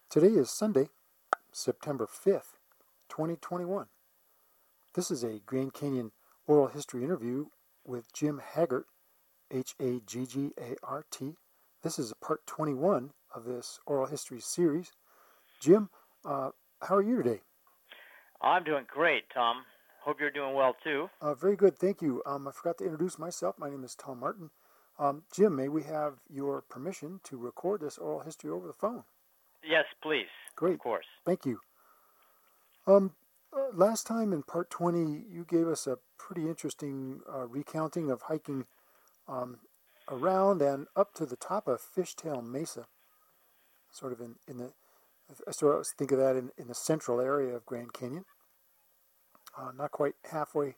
Today is Sunday, September 5th, 2021. This is a Grand Canyon oral history interview with Jim Haggart, Haggart. This is part 21 of this oral history series. Jim, how are you today? I'm doing great, Tom. Hope you're doing well, too. Very good, thank you. I forgot to introduce myself. My name is Tom Martin. Jim, may we have your permission to record this oral history over the phone? Yes, please. Great. Of course. Thank you. Last time in part 20, you gave us a pretty interesting recounting of hiking around and up to the top of Fishtail Mesa, sort of in the, I sort of think of that in the central area of Grand Canyon. Not quite halfway,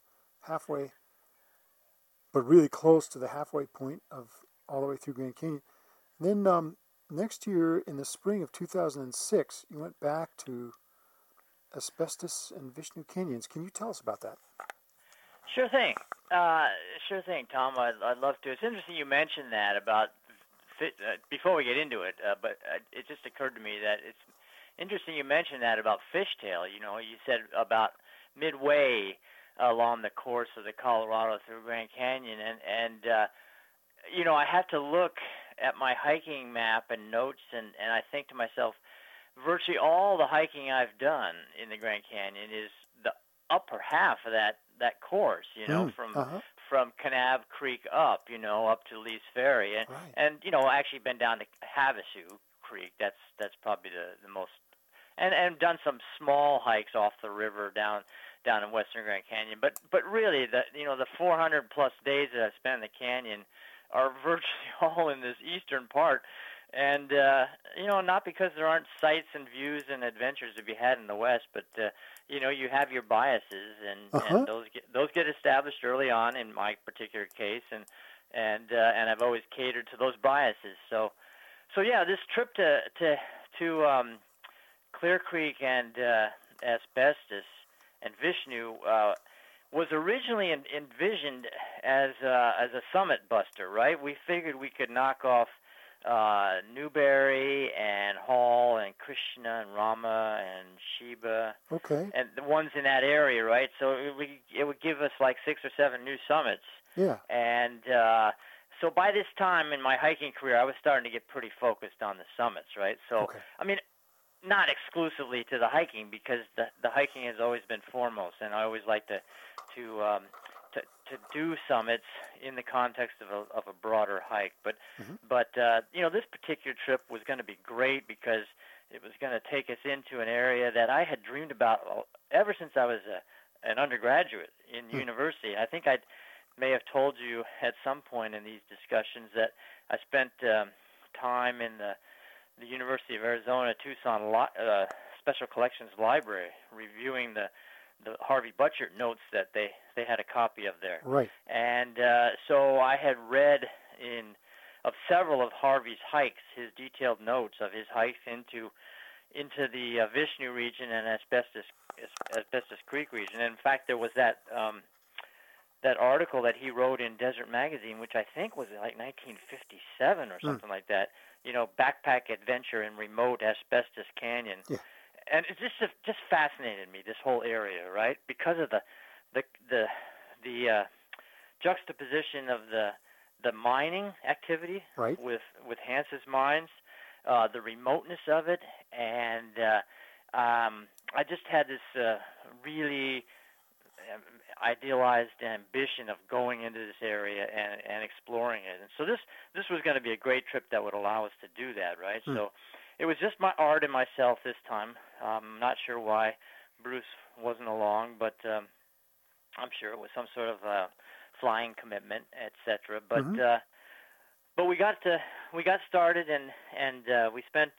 but really close to the halfway point of all the way through Grand Canyon. And then next year, in the spring of 2006, you went back to Asbestos and Vishnu Canyons. Can you tell us about that? Sure thing. Tom. I'd love to. It's interesting you mentioned that about, before we get into it, but it just occurred to me that it's interesting you mentioned that about Fishtail. You know, you said about midway along the course of the Colorado through Grand Canyon, and you know, I have to look at my hiking map and notes, and I think to myself, virtually all the hiking I've done in the Grand Canyon is the upper half of that course, you know, from Kanab Creek up, you know, up to Lee's Ferry, and Right. and you know, actually been down to Havasu Creek. That's probably the most, and done some small hikes off the river down in western Grand Canyon. But really, the 400 plus days that I've spent in the canyon are virtually all in this eastern part. And, you know, not because there aren't sights and views and adventures to be had in the West, but, you know, you have your biases, and those get established early on in my particular case, and I've always catered to those biases. So yeah, this trip to Clear Creek and Asbestos and Vishnu was originally envisioned as a summit buster, right? We figured we could knock off Newberry and Hall and Krishna and Rama and Sheba, and the ones in that area, right? So it would give us like 6 or 7 new summits. Yeah. And so by this time in my hiking career, I was starting to get pretty focused on the summits, right? So I mean, not exclusively to the hiking, because the hiking has always been foremost, and I always like to do summits in the context of a broader hike. But you know, this particular trip was going to be great because it was going to take us into an area that I had dreamed about ever since I was an undergraduate in university. I think I may have told you at some point in these discussions that I spent time in the University of Arizona Tucson Special Collections Library reviewing the Harvey Butchert notes that they had a copy of there. Right. And so I had read of several of Harvey's hikes, his detailed notes of his hikes into the Vishnu region and Asbestos Creek region. And in fact, there was that article that he wrote in Desert Magazine, which I think was like 1957 or something like that. You know, backpack adventure in remote Asbestos Canyon. Yeah. And it just fascinated me, this whole area, right? Because of the juxtaposition of the mining activity, right, with Hance's mines, the remoteness of it, and I just had this really idealized ambition of going into this area and exploring it. And so this was going to be a great trip that would allow us to do that, right? So it was just my art and myself this time. I'm not sure why Bruce wasn't along, but I'm sure it was some sort of flying commitment, etc. But we got started, and we spent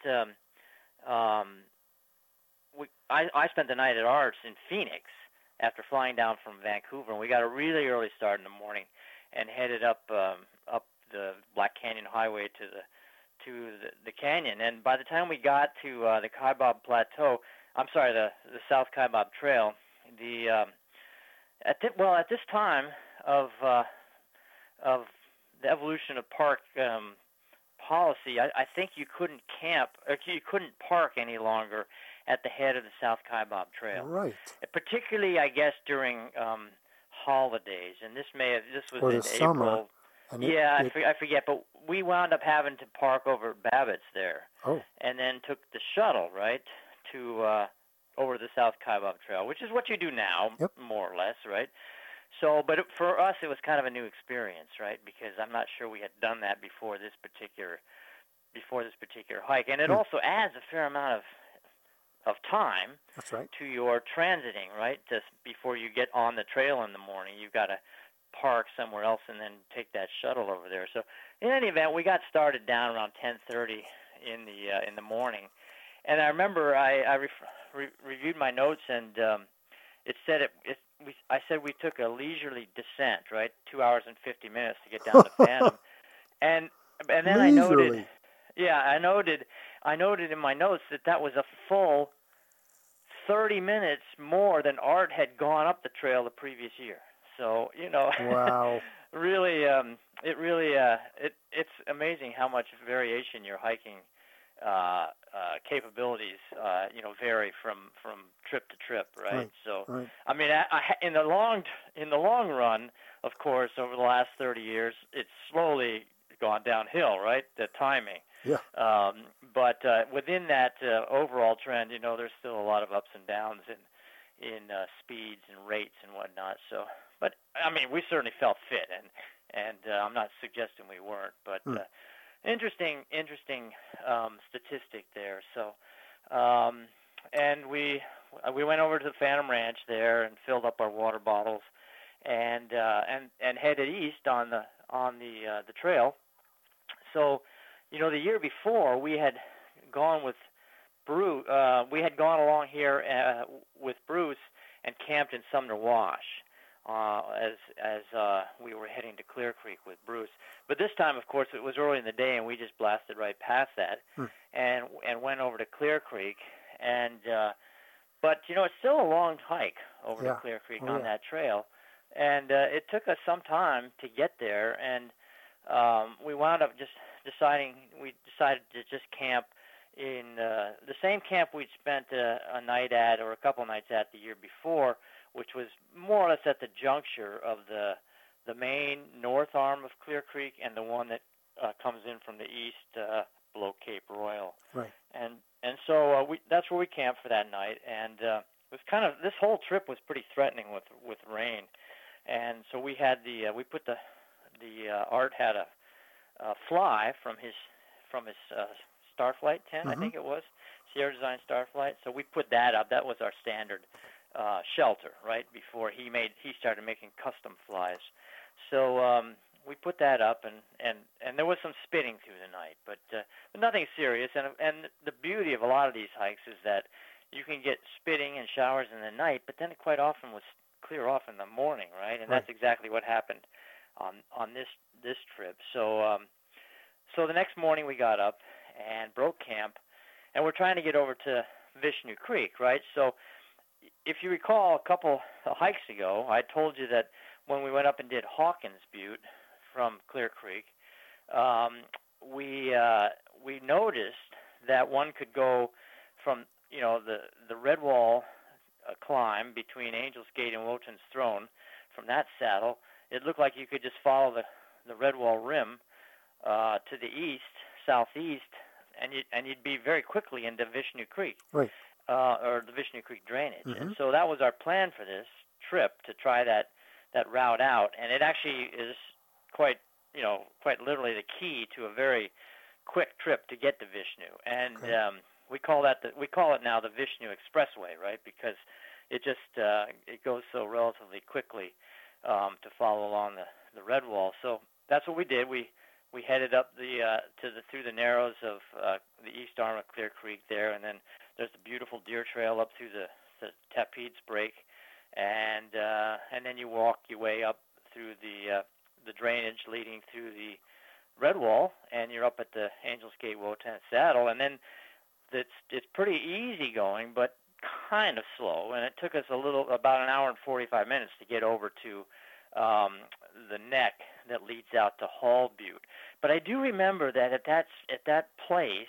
I spent the night at Arts in Phoenix after flying down from Vancouver, and we got a really early start in the morning and headed up the Black Canyon Highway to the canyon. And by the time we got to the Kaibab Plateau, the South Kaibab Trail, at this time of the evolution of park policy, I think you couldn't camp, or you couldn't park any longer at the head of the South Kaibab Trail. Right. Particularly, I guess, during holidays, and this was Or in the summer. April. And I forget, but we wound up having to park over at Babbitt's there, and then took the shuttle right to over the South Kaibab Trail, which is what you do now, more or less, right? So, but for us, it was kind of a new experience, right? Because I'm not sure we had done that before this particular hike, and it also adds a fair amount of time. That's right. To your transiting, right? Just before you get on the trail in the morning, you've got to park somewhere else and then take that shuttle over there. So, in any event, we got started down around 10:30 in the morning, and I remember I reviewed my notes, and it said I said we took a leisurely descent, right? 2 hours and 50 minutes to get down to Phantom, and then leisurely. I noted in my notes that was a full 30 minutes more than Art had gone up the trail the previous year. So, wow. Really, it's amazing how much variation your hiking capabilities, vary from trip to trip, right? So, right. I mean, in the long run, of course, over the last 30 years, it's slowly gone downhill, right? The timing. Yeah. But within that overall trend, there's still a lot of ups and downs in speeds and rates and whatnot. So, but I mean, we certainly felt fit, and I'm not suggesting we weren't, but interesting statistic there. So, and we went over to the Phantom Ranch there and filled up our water bottles, and headed east on the trail. So, the year before we had gone with Bruce. We had gone along here with Bruce and camped in Sumner Wash as we were heading to Clear Creek with Bruce. But this time, of course, it was early in the day, and we just blasted right past that and went over to Clear Creek. And but it's still a long hike over to Clear Creek on that trail, and it took us some time to get there. And we wound up decided to just camp in the same camp we'd spent a night at, or a couple nights at, the year before, which was more or less at the juncture of the main north arm of Clear Creek and the one that comes in from the east below Cape Royal. Right. And so that's where we camped for that night. And it was kind of, this whole trip was pretty threatening with rain. And so we had Art had a fly from his Starflight tent, I think it was, Sierra Design Starflight. So we put that up. That was our standard shelter, right, before he started making custom flies. So we put that up, and there was some spitting through the night, but nothing serious. And the beauty of a lot of these hikes is that you can get spitting and showers in the night, but then it quite often was clear off in the morning, right? And that's exactly what happened on this trip. So so the next morning we got up and broke camp, and we're trying to get over to Vishnu Creek, right? So if you recall, a couple of hikes ago, I told you that when we went up and did Hawkins Butte from Clear Creek, we noticed that one could go from the Red Wall climb between Angel's Gate and Wotan's Throne. From that saddle, it looked like you could just follow the Red Wall rim to the east, southeast, and you'd be very quickly into Vishnu Creek, right, or the Vishnu Creek drainage. And so that was our plan for this trip, to try that route out. And it actually is quite literally the key to a very quick trip to get to Vishnu. And we call it now the Vishnu Expressway, right? Because it just it goes so relatively quickly to follow along the Red Wall. So that's what we did. We headed up through the narrows of the east arm of Clear Creek there, and then there's the beautiful deer trail up through the Tapeats Break, and then you walk your way up through the drainage leading through the Red Wall, and you're up at the Angel's Gate Wotan Saddle, and then it's pretty easy going, but kind of slow, and it took us about an hour and 45 minutes to get over to the neck that leads out to Hall Butte. But I do remember that at that place,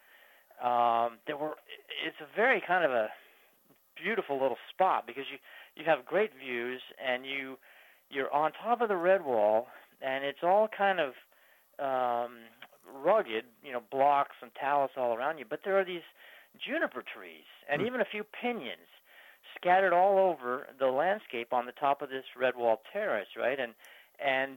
it's a very kind of a beautiful little spot because you have great views, and you're on top of the red wall, and it's all kind of rugged, blocks and talus all around you. But there are these juniper trees and even a few pinions scattered all over the landscape on the top of this red wall terrace, right? And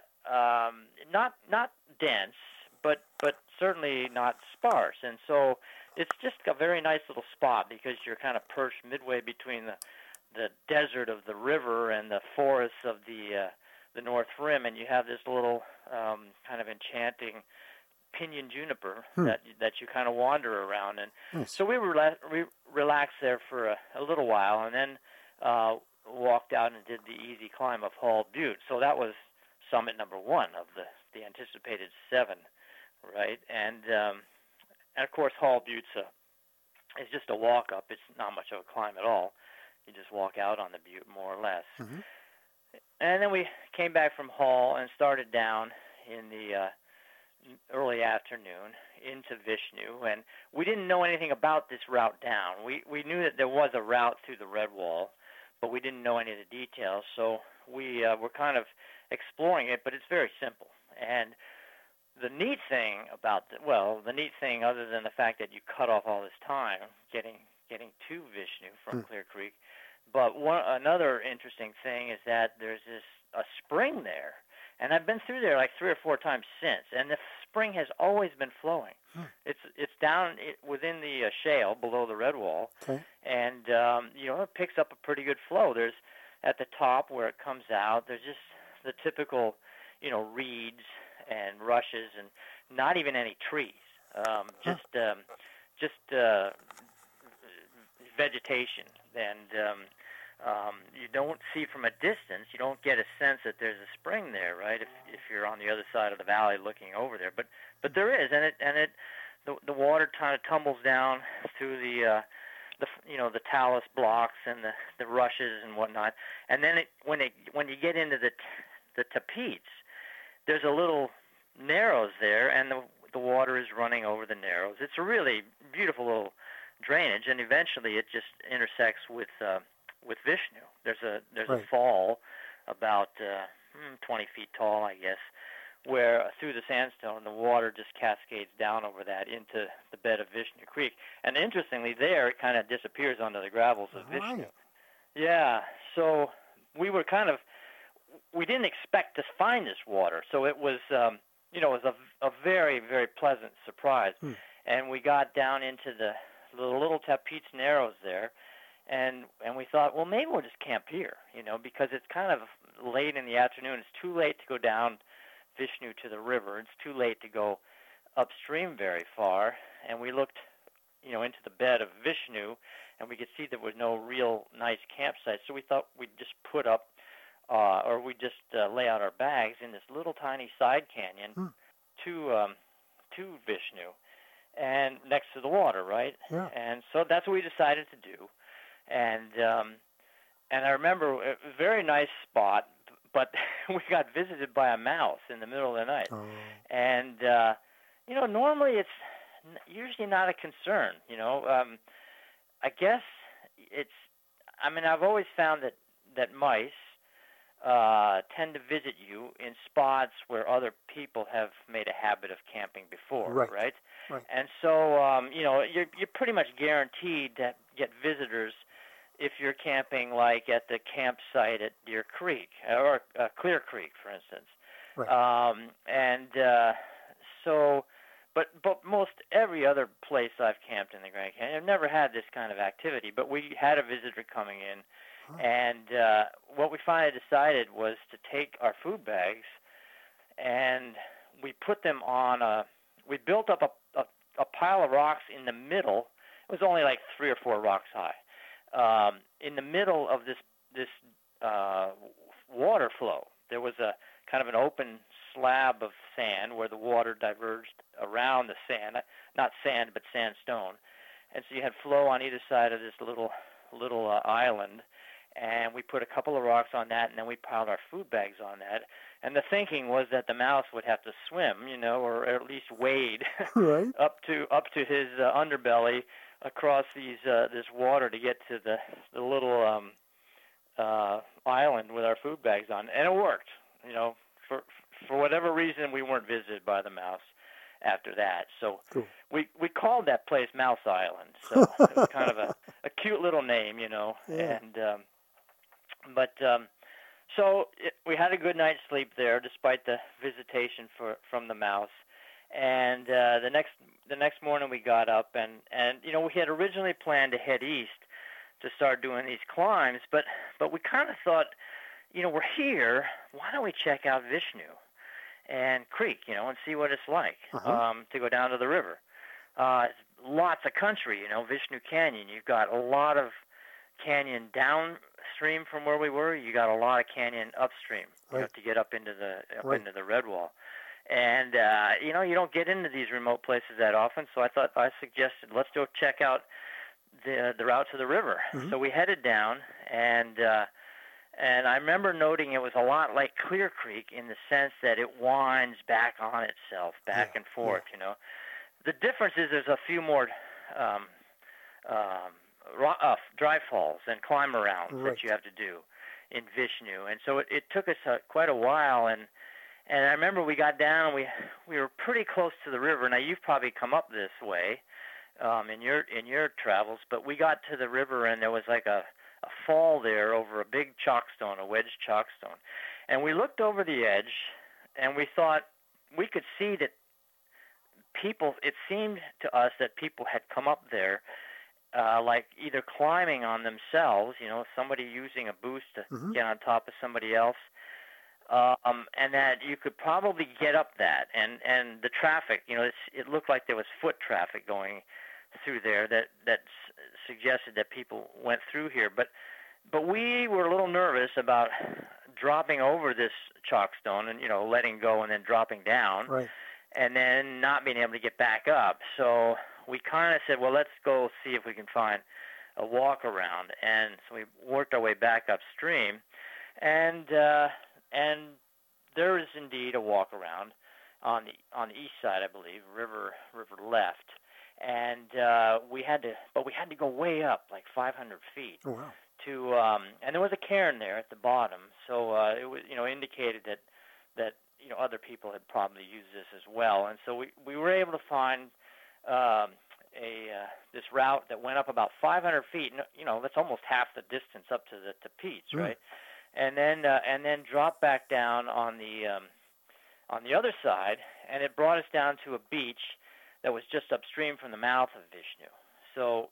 not dense, but certainly not sparse. And so it's just a very nice little spot because you're kind of perched midway between the desert of the river and the forests of the North Rim, and you have this little kind of enchanting pinyon juniper that you kind of wander around. And so we relaxed there for a little while, and then walked out and did the easy climb of Hall Butte. So that was summit number 1 of the anticipated 7, right? And of course Hall Butte is just a walk up. It's not much of a climb at all. You just walk out on the butte more or less. Mm-hmm. And then we came back from Hall and started down in the early afternoon into Vishnu, and we didn't know anything about this route down. We knew that there was a route through the red wall, but we didn't know any of the details, so we were kind of exploring it, but it's very simple. And the neat thing the neat thing other than the fact that you cut off all this time getting to Vishnu from Clear Creek, but another interesting thing is that there's a spring there. And I've been through there like 3 or 4 times since, and the spring has always been flowing. It's down within the shale below the red wall, and it picks up a pretty good flow. There's at the top where it comes out. There's just the typical, reeds and rushes, and not even any trees. Just vegetation, and you don't see from a distance. You don't get a sense that there's a spring there, right? If you're on the other side of the valley looking over there, but there is, and the water kind of tumbles down through the talus blocks and the rushes and whatnot, and then when you get into the tapetes, there's a little narrows there, and the water is running over the narrows. It's a really beautiful little drainage, and eventually it just intersects with Vishnu. There's a fall about 20 feet tall, I guess, where through the sandstone the water just cascades down over that into the bed of Vishnu Creek. And interestingly, there it kind of disappears under the gravels of Vishnu. Yeah, so we didn't expect to find this water, so it was it was a very, very pleasant surprise. And we got down into the little Tapetes Narrows there, and we thought, well, maybe we'll just camp here, because it's kind of late in the afternoon. It's too late to go down Vishnu to the river. It's too late to go upstream very far. And we looked, into the bed of Vishnu, and we could see there was no real nice campsite. So we thought we'd just put up, or we'd just lay out our bags in this little tiny side canyon to Vishnu, and next to the water, right? Yeah. And so that's what we decided to do. And I remember a very nice spot, but we got visited by a mouse in the middle of the night. Oh. And normally it's usually not a concern. I guess I've always found that mice tend to visit you in spots where other people have made a habit of camping before, right? And so you're pretty much guaranteed to get visitors if you're camping like at the campsite at Deer Creek or Clear Creek, for instance. Right. But most every other place I've camped in the Grand Canyon, I've never had this kind of activity. But we had a visitor coming in, and what we finally decided was to take our food bags, and we put them on we built up a pile of rocks in the middle. It was only like 3 or 4 rocks high. In the middle of this water flow, there was a kind of an open slab of sand where the water diverged around the sand, not sand but sandstone, and so you had flow on either side of this little island. And we put a couple of rocks on that, and then we piled our food bags on that. And the thinking was that the mouse would have to swim, or at least wade Right. up to his underbelly across this water to get to the little island with our food bags on, and it worked. For whatever reason, we weren't visited by the mouse after that. So Cool. we called that place Mouse Island. So it was kind of a cute little name, Yeah. And we had a good night's sleep there, despite the visitation from the mouse. And the next morning we got up, and we had originally planned to head east to start doing these climbs, but we kind of thought, we're here, why don't we check out Vishnu and Creek, and see what it's like to go down to the river. Lots of country, Vishnu Canyon. You've got a lot of canyon downstream from where we were. You got a lot of canyon upstream, to get up into into the Redwall. And you don't get into these remote places that often, so I suggested let's go check out the route to the river. Mm-hmm. So we headed down, and I remember noting it was a lot like Clear Creek in the sense that it winds back on itself, back and forth. Yeah. The difference is there's a few more dry falls and climb arounds that you have to do in Vishnu, and so it took us quite a while. And I remember we got down, we were pretty close to the river. Now you've probably come up this way in your travels, but we got to the river and there was like a fall there over a big chalkstone, a wedge chalkstone, and we looked over the edge and we thought we could see that people. It seemed to us that people had come up there, like either climbing on themselves, somebody using a boost to get on top of somebody else. And that you could probably get up that, and the traffic, it looked like there was foot traffic going through there that suggested that people went through here. But we were a little nervous about dropping over this chalkstone and letting go and then dropping down, right, and then not being able to get back up. So we kind of said, well, let's go see if we can find a walk around, and so we worked our way back upstream, and there is indeed a walk around on the east side, I believe, river left, and we had to go way up, like 500 feet. Oh, wow. To and there was a cairn there at the bottom, so it was indicated that other people had probably used this as well, and so we were able to find this route that went up about 500 feet. That's almost half the distance up to the Peats, right? And then dropped back down on the other side, and it brought us down to a beach that was just upstream from the mouth of Vishnu. So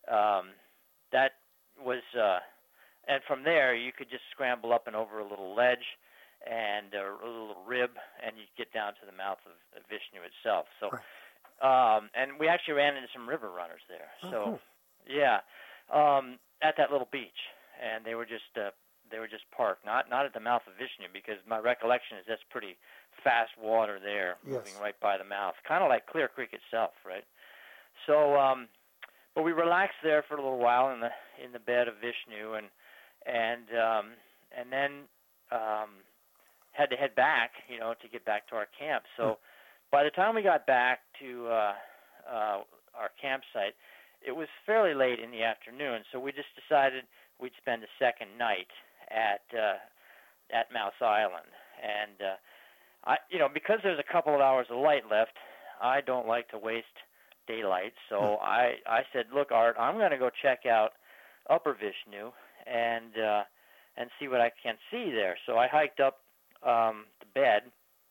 that was, and from there you could just scramble up and over a little ledge and a little rib, and you'd get down to the mouth of Vishnu itself. So, and we actually ran into some river runners there. Oh, so, cool. yeah, at that little beach, and they were just parked, not at the mouth of Vishnu, because my recollection is that's pretty fast water there, moving right by the mouth, kind of like Clear Creek itself, right? So, but we relaxed there for a little while in the bed of Vishnu, and then had to head back, to get back to our camp. So, by the time we got back to our campsite, it was fairly late in the afternoon. So we just decided we'd spend the second night at Mouse Island, and because there's a couple of hours of light left, I don't like to waste daylight. So I said, look, Art, I'm going to go check out Upper Vishnu and see what I can see there. So I hiked up the bed,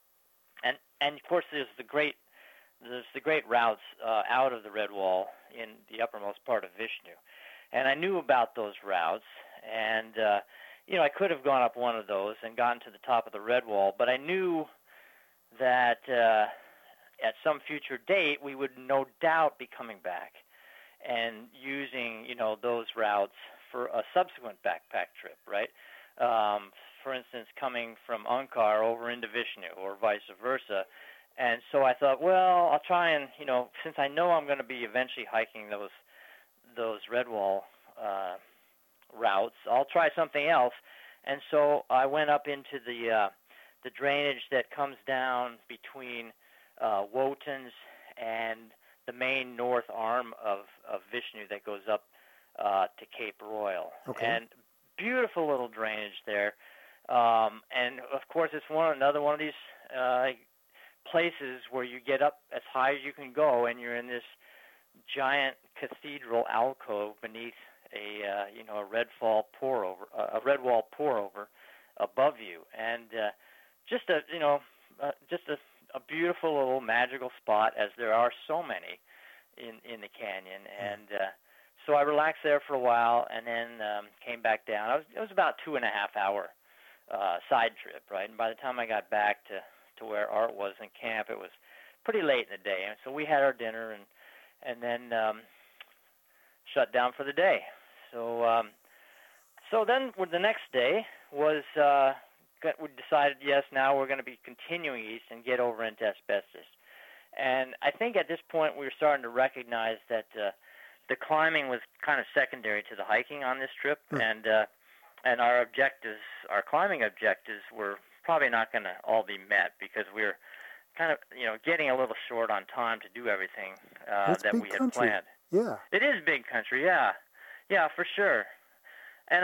and of course there's the great routes out of the Redwall in the uppermost part of Vishnu, and I knew about those routes, and I could have gone up one of those and gotten to the top of the Redwall, but I knew that at some future date we would no doubt be coming back and using those routes for a subsequent backpack trip, right? For instance, coming from Ankar over into Vishnu or vice versa. And so I thought, well, I'll try and, since I know I'm going to be eventually hiking those Redwall routes, I'll try something else. And so I went up into the the drainage that comes down between Wotan's and the main north arm of Vishnu that goes up to Cape Royal. Okay. And beautiful little drainage there. And of course, it's another one of these places where you get up as high as you can go, and you're in this giant cathedral alcove beneath a red wall pour over above you, and just a beautiful little magical spot, as there are so many in the canyon. And so I relaxed there for a while, and then came back down. It was about 2.5 hour side trip, right? And by the time I got back to where Art was in camp, it was pretty late in the day. And so we had our dinner and then shut down for the day. So then the next day was we decided, yes, now we're going to be continuing east and get over into Asbestos. And I think at this point we were starting to recognize that the climbing was kind of secondary to the hiking on this trip, and our climbing objectives were probably not going to all be met because we were kind of getting a little short on time to do everything that we had planned. Yeah, it is big country. Yeah, for sure. And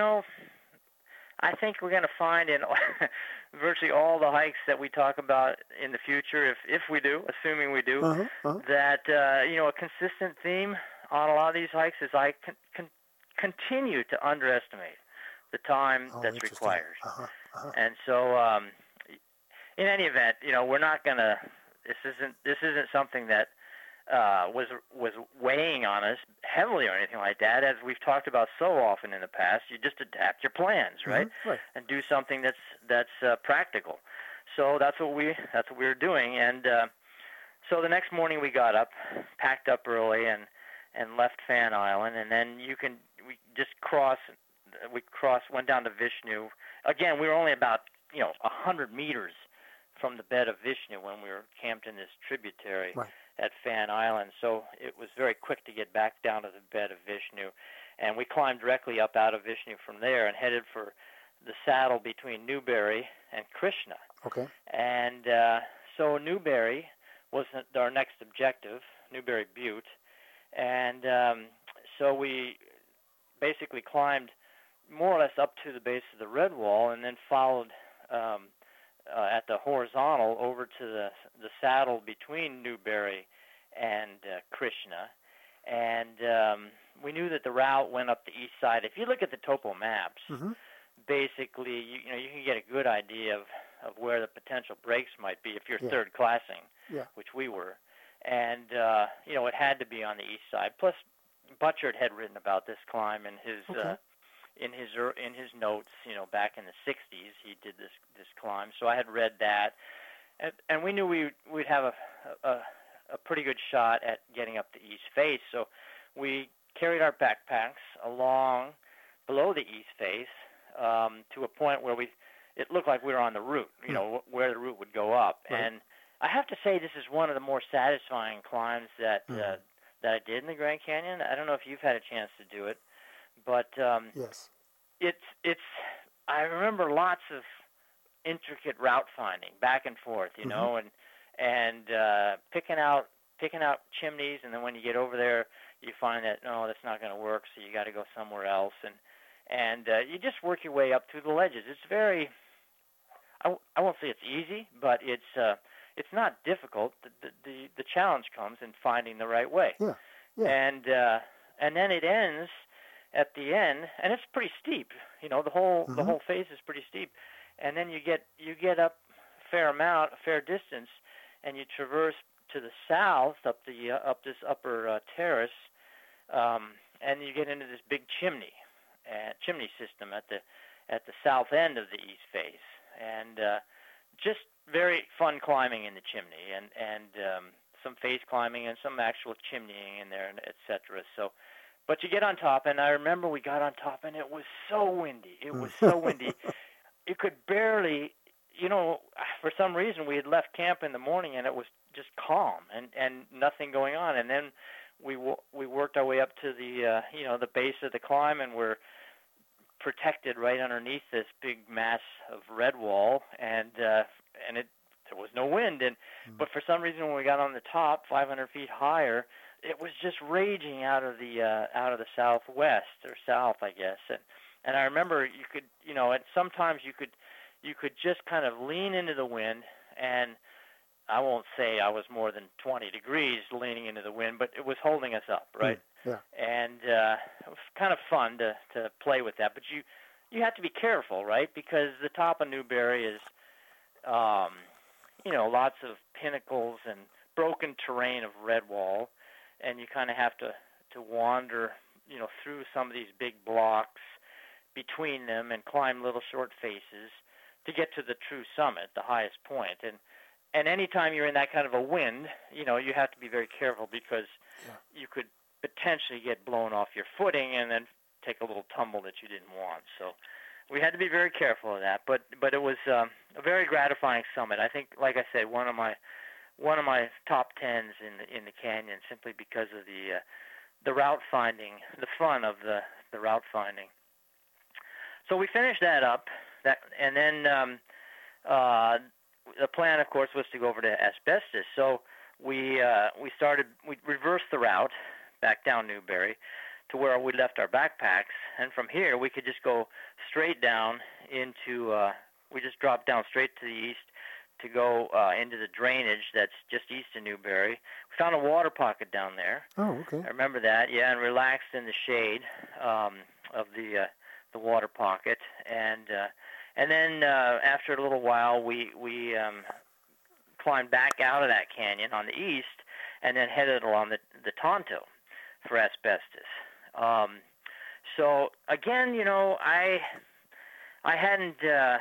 I think we're going to find in virtually all the hikes that we talk about in the future, if we do, assuming we do, that a consistent theme on a lot of these hikes is I continue to underestimate the time that's required. And so, in any event, we're not going to. This isn't something that was weighing on us heavily or anything like that. As we've talked about so often in the past, you just adapt your plans, right? Right. And do something that's practical. So that's what we were doing. And so the next morning we got up, packed up early, and left Fan Island, and then we just went down to Vishnu. Again, we were only about 100 meters from the bed of Vishnu when we were camped in this tributary. Right. At Fan Island, so it was very quick to get back down to the bed of Vishnu, and we climbed directly up out of Vishnu from there and headed for the saddle between Newberry and Krishna. Okay. And so Newberry was our next objective, Newberry Butte, and so we basically climbed more or less up to the base of the Red Wall, and then followed at the horizontal over to the saddle between Newberry and Krishna, and we knew that the route went up the east side. If you look at the topo maps, basically you can get a good idea of where the potential breaks might be if you're third classing, which we were, and it had to be on the east side. Plus, Butchert had written about this climb in his. In his notes, back in the 60s, he did this climb. So I had read that, and we knew we'd have a pretty good shot at getting up the east face. So we carried our backpacks along below the east face to a point where it looked like we were on the route, where the route would go up. Right. And I have to say, this is one of the more satisfying climbs that I did in the Grand Canyon. I don't know if you've had a chance to do it. But yes, it's. I remember lots of intricate route finding back and forth, and picking out chimneys, and then when you get over there, you find that no, that's not going to work, so you got to go somewhere else, and you just work your way up through the ledges. It's very. I won't say it's easy, but it's not difficult. The challenge comes in finding the right way. Yeah. And then it ends. At the end, and it's pretty steep. The whole face is pretty steep, and then you get up a fair distance, and you traverse to the south up this upper terrace, and you get into this big chimney system at the south end of the east face, and just very fun climbing in the chimney, and some face climbing and some actual chimneying in there, and etc. So. But you get on top, and I remember we got on top, and it was so windy. It was so windy. You could barely, for some reason we had left camp in the morning, and it was just calm and nothing going on. And then we worked our way up to the the base of the climb, and we're protected right underneath this big mass of red wall, and there was no wind. But for some reason, when we got on the top, 500 feet higher, it was just raging out of the southwest or south, I guess. And I remember you could, sometimes you could just kind of lean into the wind, and I won't say I was more than 20 degrees leaning into the wind, but it was holding us up, right? Yeah. And it was kind of fun to play with that. But you have to be careful, right? Because the top of Newberry is, lots of pinnacles and broken terrain of red wall, and you kind of have to wander, through some of these big blocks between them and climb little short faces to get to the true summit, the highest point. And anytime you're in that kind of a wind, you have to be very careful because you could potentially get blown off your footing and then take a little tumble that you didn't want. So we had to be very careful of that. But it was a very gratifying summit. I think, like I said, one of my top tens in the canyon, simply because of the route finding, the fun of the route finding. So we finished that up, and then the plan, of course, was to go over to Asbestos. So we reversed the route back down Newberry to where we left our backpacks, and from here we could just go straight down into. We just dropped down straight to the east to go into the drainage that's just east of Newberry. We found a water pocket down there. Oh, okay. I remember that, yeah, and relaxed in the shade of the water pocket, and then after a little while, we climbed back out of that canyon on the east, and then headed along the Tonto for Asbestos. So again, I hadn't,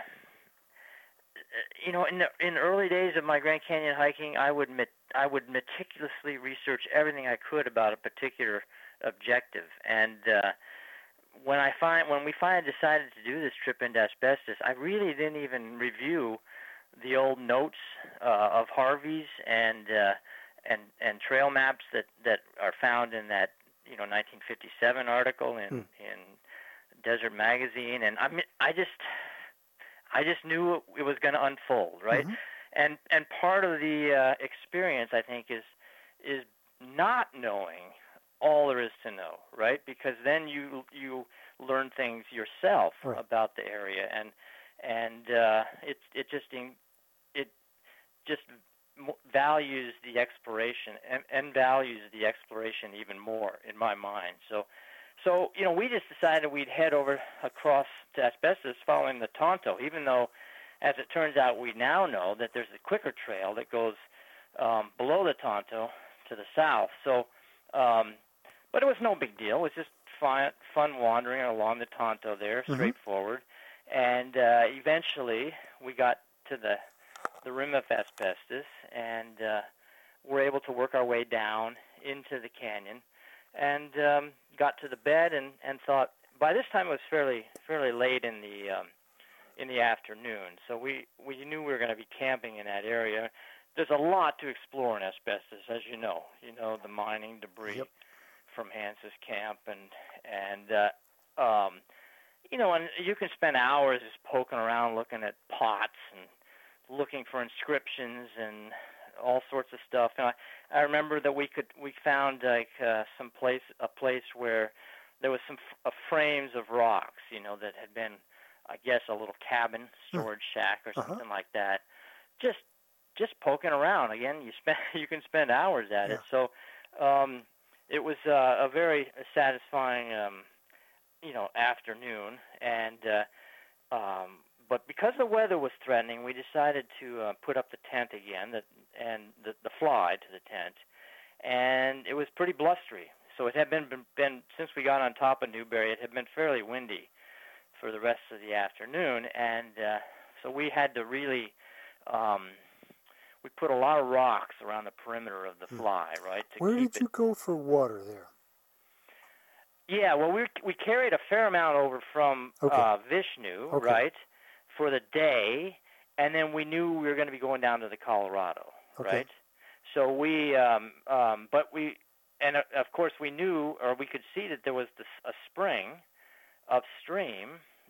in the early days of my Grand Canyon hiking, I would meticulously research everything I could about a particular objective, and when we finally decided to do this trip into Asbestos, I really didn't even review the old notes of Harvey's and trail maps that are found in that 1957 article in Desert Magazine, and I just knew it was going to unfold, right? Mm-hmm. And part of the experience, I think, is not knowing all there is to know, right? Because then you learn things yourself about the area, and it just values the exploration and values the exploration even more in my mind. So we just decided we'd head over across to Asbestos following the Tonto, even though, as it turns out, we now know that there's a quicker trail that goes below the Tonto to the south. So, but it was no big deal. It was just fun wandering along the Tonto there, straightforward. And eventually we got to the rim of Asbestos, and were able to work our way down into the canyon, and got to the bed and thought, by this time it was fairly late in the afternoon, so we knew we were going to be camping in that area. There's a lot to explore in Asbestos, as you know, the mining debris from Hans's camp, and and you can spend hours just poking around looking at pots and looking for inscriptions and all sorts of stuff. And I remember that we found like a place where there was some frames of rocks, that had been, I guess, a little cabin, storage shack or something like that. Just poking around. Again, you can spend hours at it. So it was a very satisfying afternoon, and but because the weather was threatening, we decided to put up the tent again, and the fly to the tent, and it was pretty blustery. So it had been since we got on top of Newberry, it had been fairly windy for the rest of the afternoon, and so we had to really we put a lot of rocks around the perimeter of the fly, right? Where did you go for water there? Yeah, well, we carried a fair amount over from Vishnu, right, for the day, and then we knew we were going to be going down to the Colorado, right? So of course we knew, or we could see that there was a spring upstream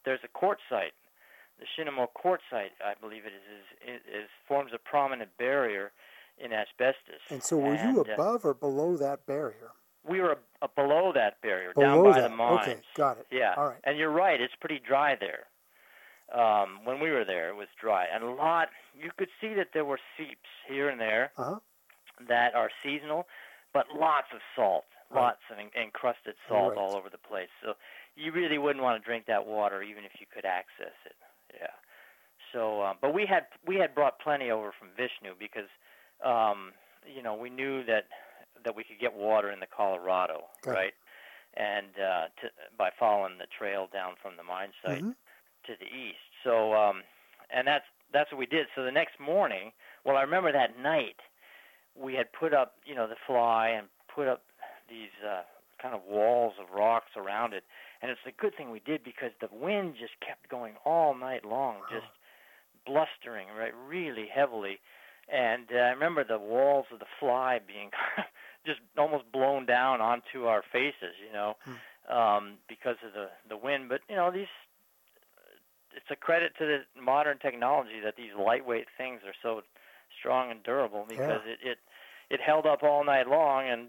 there's a quartzite. The Shinamo quartzite, I believe it is forms a prominent barrier in asbestos. And so were you above or below that barrier? We were below that barrier, below down by that. the mines. Okay, got it. Yeah. All right. And you're right, it's pretty dry there. When we were there, it was dry. And you could see that there were seeps here and there that are seasonal, but lots of salt, lots of encrusted salt all over the place. So you really wouldn't want to drink that water even if you could access it. Yeah. So, but we had brought plenty over from Vishnu because, we knew that we could get water in the Colorado, right? And by following the trail down from the mine site to the east. So, and that's what we did. So the next morning, I remember that night we had put up, the fly and put up these kind of walls of rocks around it. And it's a good thing we did because the wind just kept going all night long, just blustering, right, really heavily. And I remember the walls of the fly being just almost blown down onto our faces, because of the wind. But, it's a credit to the modern technology that these lightweight things are so strong and durable because it held up all night long and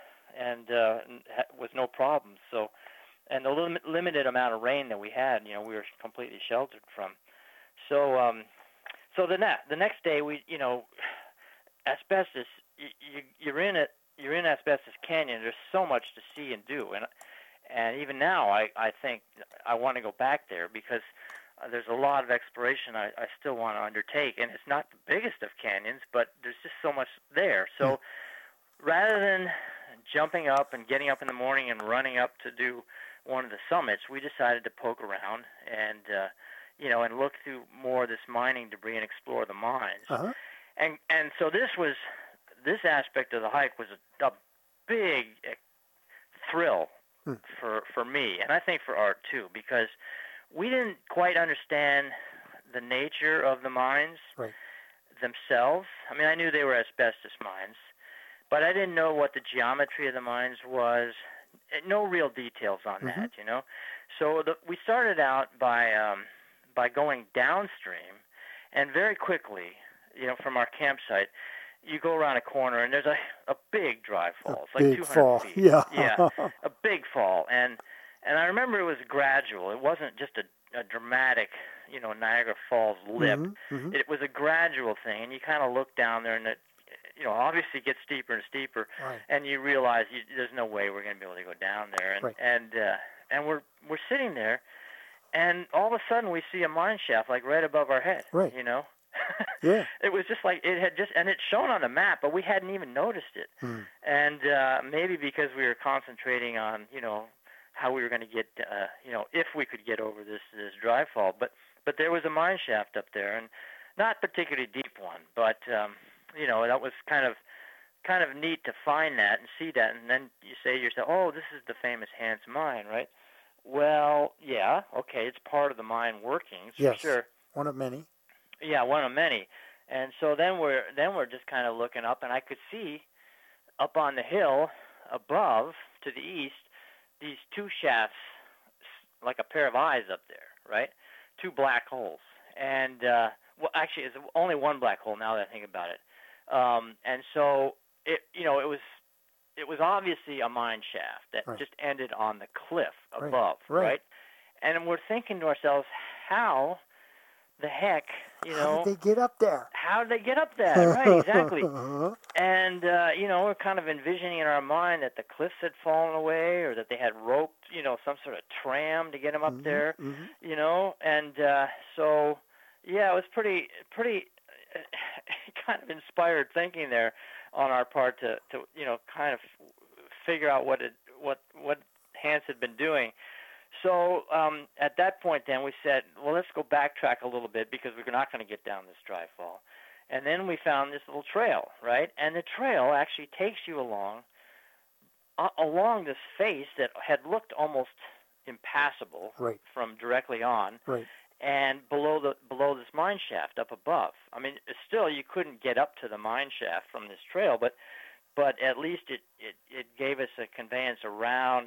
with no problems. So, and the limited amount of rain that we had, we were completely sheltered from. So, so the next day asbestos, you're in Asbestos Canyon. There's so much to see and do, and even now I think I want to go back there because there's a lot of exploration I still want to undertake, and it's not the biggest of canyons, but there's just so much there. So rather than jumping up and getting up in the morning and running up to do one of the summits, we decided to poke around and and look through more of this mining debris and explore the mines. And so this aspect of the hike was a big thrill for me, and I think for Art too, because we didn't quite understand the nature of the mines themselves. I mean, I knew they were asbestos mines, but I didn't know what the geometry of the mines was. No real details on that, So we started out by going downstream, and very quickly, from our campsite, you go around a corner and there's a big dry fall. It's like 200 feet. Yeah, a big fall. And I remember it was gradual. It wasn't just a dramatic, Niagara Falls lip. It was a gradual thing, and you kind of look down there, and it, obviously gets steeper and steeper, and you realize there's no way we're going to be able to go down there. And we're sitting there, and all of a sudden we see a mine shaft like right above our head. Yeah. It was just like and it's shown on the map, but we hadn't even noticed it. And maybe because we were concentrating on, how we were going to get, if we could get over this dry fall. But there was a mine shaft up there, and not particularly deep one, but that was kind of neat to find that and see that, and then you say to yourself, oh, this is the famous Hans mine, right? Well, yeah, okay, it's part of the mine workings, for sure. One of many. Yeah, one of many. And so then we're just kind of looking up, and I could see up on the hill above to the east these two shafts, like a pair of eyes up there, right? Two black holes. And actually, it's only one black hole now that I think about it. And so it was obviously a mine shaft that just ended on the cliff above, right? And we're thinking to ourselves, how the heck, how did they get up there? How did they get up there? Right, exactly. And, we're kind of envisioning in our mind that the cliffs had fallen away or that they had roped, some sort of tram to get them up there, And so, yeah, it was pretty kind of inspired thinking there on our part to kind of figure out what Hans had been doing. So at that point then we said, well, let's go backtrack a little bit because we're not going to get down this dry fall. And then we found this little trail, right? And the trail actually takes you along this face that had looked almost impassable from directly on. And below this mine shaft up above. I mean, still you couldn't get up to the mine shaft from this trail, but at least it gave us a conveyance around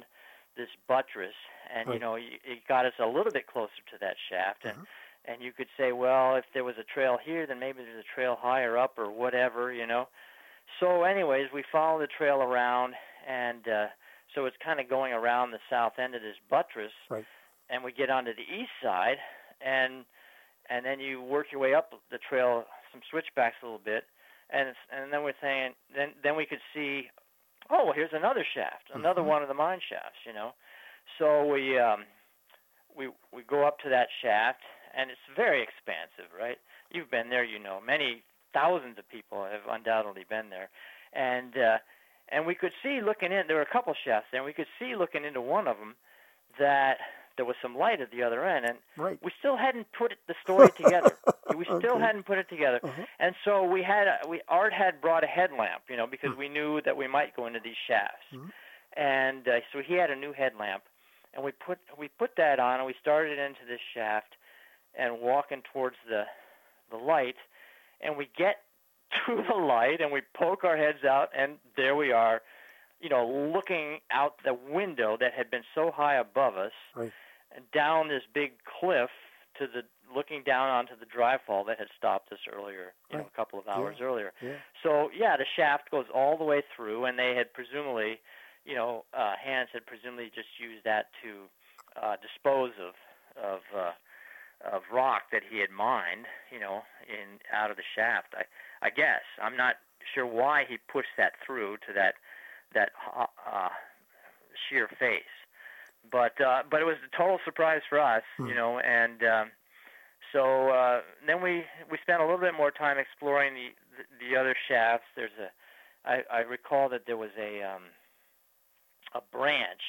buttress, and Right. you know, it got us a little bit closer to that shaft, Mm-hmm. and you could say, well, if there was a trail here, then maybe there's a trail higher up or whatever, you know. So, anyways, we follow the trail around, and so it's kind of going around the south end of this buttress, Right. and we get onto the east side, and then you work your way up the trail, some switchbacks a little bit, and then we're saying, then we could see, oh, well, here's another shaft, another one of the mine shafts, you know. So we go up to that shaft, and it's very expansive, right? You've been there, you know. Many thousands of people have undoubtedly been there, and we could see looking in. There were a couple shafts there, and we could see looking into one of them that there was some light at the other end, and Right. we still hadn't put the story together. We still Okay. hadn't put it together, Uh-huh. and so Art had brought a headlamp, you know, because we knew that we might go into these shafts, and so he had a new headlamp, and we put that on, and we started into this shaft, and walking towards the light, and we get to the light, and we poke our heads out, and there we are, you know, looking out the window that had been so high above us, Right. and down this big cliff looking down onto the dry fall that had stopped us earlier, you know, Right. a couple of hours earlier. Yeah. So yeah, the shaft goes all the way through, and they had presumably, you know, Hans had presumably just used that to dispose of rock that he had mined, you know, out of the shaft. I guess I'm not sure why he pushed that through to that sheer face, but it was a total surprise for us, you know, and so then we spent a little bit more time exploring the other shafts. I recall that there was a branch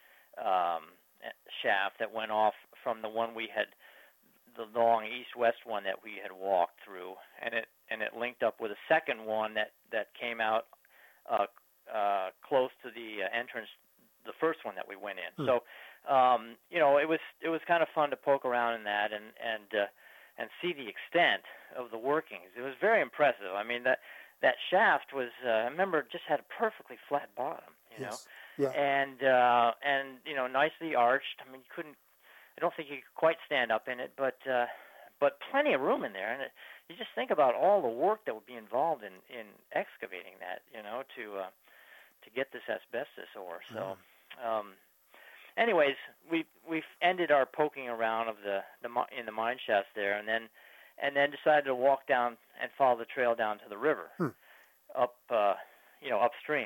shaft that went off from the one the long east-west one that we had walked through, and it linked up with a second one that came out close to the entrance, the first one that we went in. So, you know, it was kind of fun to poke around in that and see the extent of the workings. It was very impressive. I mean, that shaft was, I remember, just had a perfectly flat bottom, you know, Yeah. and you know, nicely arched. I mean, I don't think you could quite stand up in it, but plenty of room in there. And you just think about all the work that would be involved in excavating that, you know, to get this asbestos ore. So, anyways, we've ended our poking around in the mine shafts there, and then decided to walk down and follow the trail down to the river, up, you know, upstream,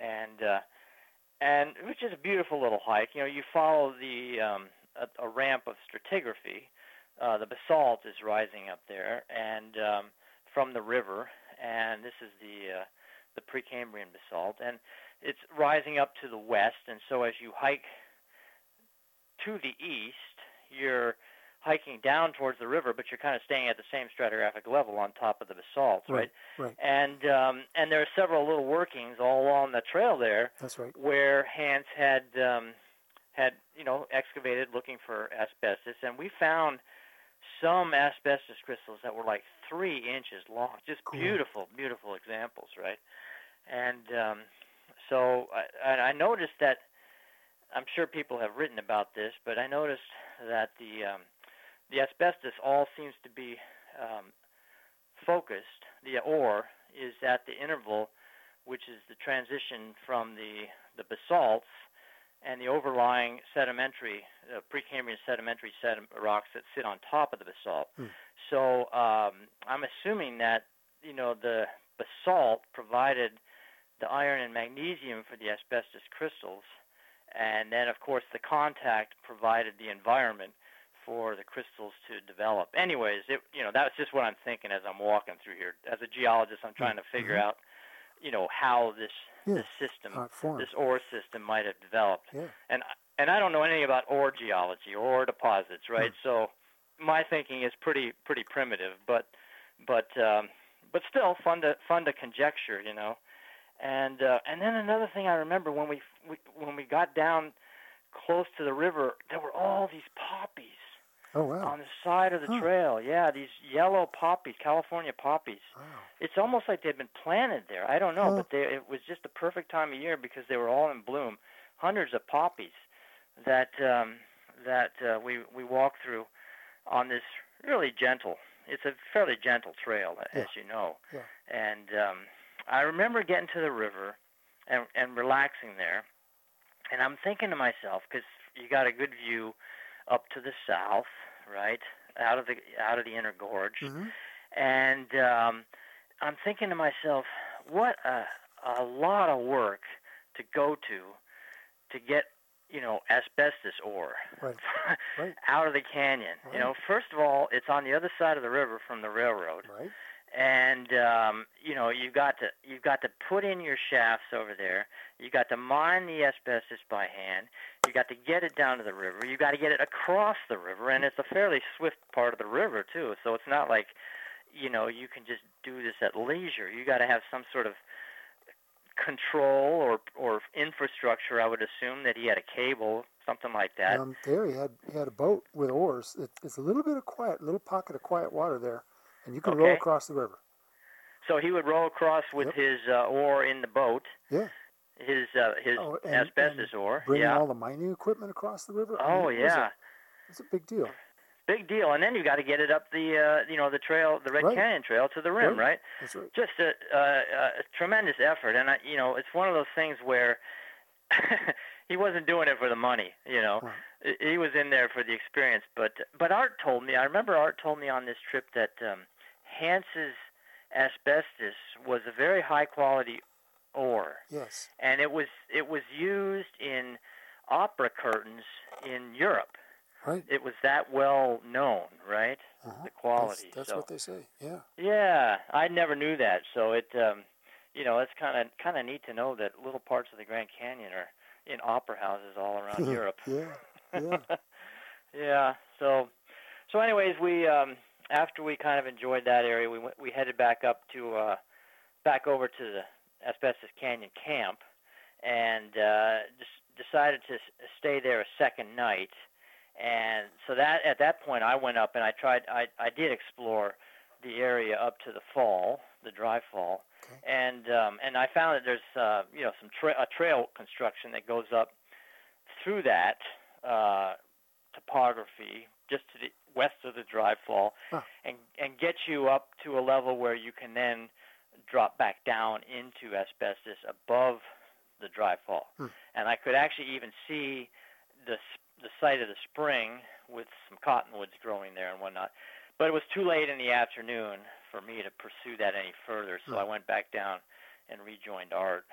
and which is a beautiful little hike. You know, you follow a ramp of stratigraphy. The basalt is rising up there, and from the river, and this is the Precambrian basalt, and it's rising up to the west. And so as you hike to the east, you're hiking down towards the river, but you're kind of staying at the same stratigraphic level on top of the basalt, right? Right. And there are several little workings all along the trail there. That's right. Where Hans had you know, excavated looking for asbestos, and we found some asbestos crystals that were like 3 inches long, just beautiful examples, right? And so I noticed that, I'm sure people have written about this, but I noticed that the asbestos all seems to be focused. The ore is at the interval, which is the transition from the basalts and the overlying sedimentary, Precambrian sedimentary rocks that sit on top of the basalt. So I'm assuming that, you know, the basalt provided the iron and magnesium for the asbestos crystals, and then, of course, the contact provided the environment for the crystals to develop. Anyways, you know, that's just what I'm thinking as I'm walking through here. As a geologist, I'm trying to figure out, you know, how this system, this ore system might have developed. Yeah. And I don't know anything about ore geology or ore deposits, right? So my thinking is pretty primitive, but still fun to conjecture, you know. And then another thing I remember, when we got down close to the river, there were all these poppies. Oh, wow. On the side of the trail. Yeah, these yellow poppies, California poppies. Wow. It's almost like they'd been planted there. I don't know, but it was just the perfect time of year because they were all in bloom. Hundreds of poppies. that we walk through on this really gentle. It's a fairly gentle trail, as you know. Yeah. And I remember getting to the river and relaxing there, and I'm thinking to myself, because you got a good view up to the south, right, out of the inner gorge, Mm-hmm. and I'm thinking to myself, what a lot of work to go to get asbestos ore Right. Right. out of the canyon. Right. First of all, it's on the other side of the river from the railroad, Right. and you've got to put in your shafts over there. You got to mine the asbestos by hand. You got to get it down to the river. You got to get it across the river, and it's a fairly swift part of the river too. So it's not like you can just do this at leisure. You got to have some sort of control or infrastructure. I would assume that he had a cable, something like that. There he had a boat with oars. It's a little bit of little pocket of quiet water there, and you can roll across the river. So he would row across with his oar in the boat. Yeah. His asbestos ore. Bringing all the mining equipment across the river. Oh, yeah. It's a big deal. Big deal, and then you got to get it up the trail, the Red Canyon Trail to the rim, right? That's right. Just a tremendous effort, and it's one of those things where he wasn't doing it for the money, Right. He was in there for the experience. But Art told me, I remember Art told me on this trip that Hance's asbestos was a very high quality ore. Yes. And it was used in opera curtains in Europe. Right. It was that well known, right? The quality. That's what they say. Yeah. Yeah, I never knew that. So it's kind of neat to know that little parts of the Grand Canyon are in opera houses all around Europe. Yeah. Yeah. So anyways, we after we kind of enjoyed that area, we headed back up to back over to the Asbestos Canyon camp, and decided to stay there a second night. And so that at that point, I went up and I did explore the area up to the fall, the dry fall, and I found that there's a trail construction that goes up through that topography just to the west of the dry fall, and get you up to a level where you can then drop back down into asbestos above the dry fall. And I could actually even see the site of the spring with some cottonwoods growing there and whatnot. But it was too late in the afternoon for me to pursue that any further, so I went back down and rejoined Art